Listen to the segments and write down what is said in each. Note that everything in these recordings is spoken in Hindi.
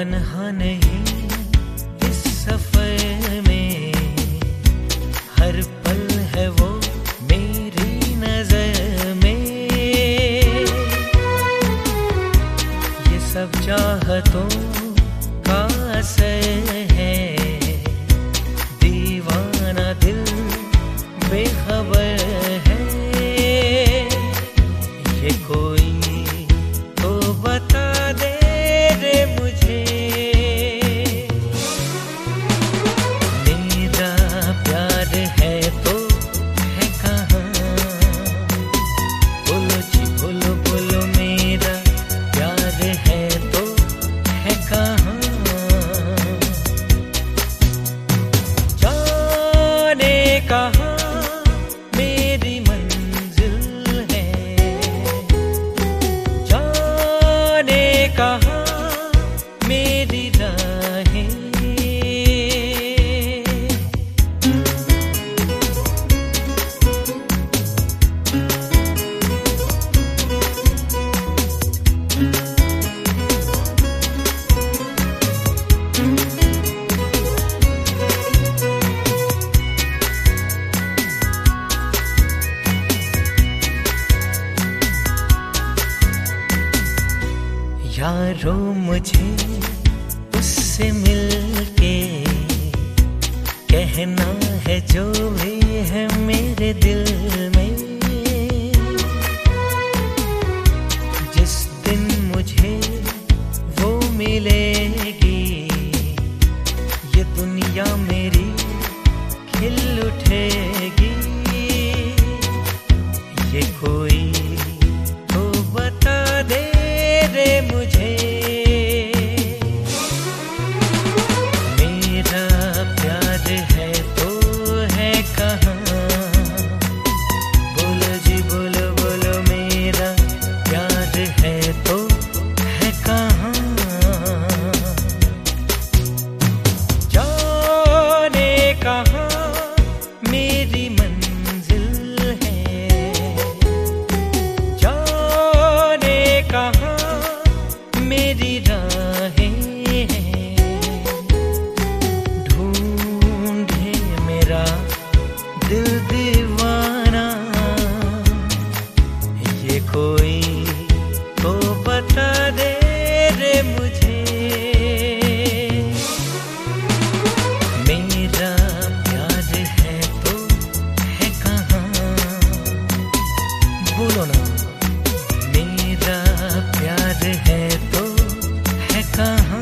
तन्हा नहीं इस सफर में, हर पल है वो मेरी नजर में। ये सब चाहतों का असर है, दीवाना दिल बेखबर है। ये कोई तो बता दे रे मुझे, मेरा प्यार है तो है कहाँ? बोलो जी बोलो बोलो, मेरा प्यार है तो है कहाँ? जाने कहाँ मेरी मंजिल है, जाने कहाँ मेरी राहें। यारो मुझे उससे मिलके कहना है जो भी है मेरे दिल में। जिस दिन मुझे वो मिलेगी, ये दुनिया मेरी खिल उठेगी। ये कोई तो बता दे रे मुझे, मेरा प्यार है तो है कहाँ? बोलो जी बोलो बोलो, मेरा प्यार है तो है कहाँ? जाने कहाँ मेरी मंजिल है, जाने कहाँ मेरी राहें हैं। ढूंढे मेरा दिल दीवाना, ये कोई तो बता दे रे मुझे, मेरा प्यार है तो है कहाँ? बोलो ना, मेरा प्यार है तो है कहाँ?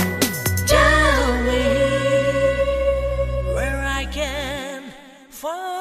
Fall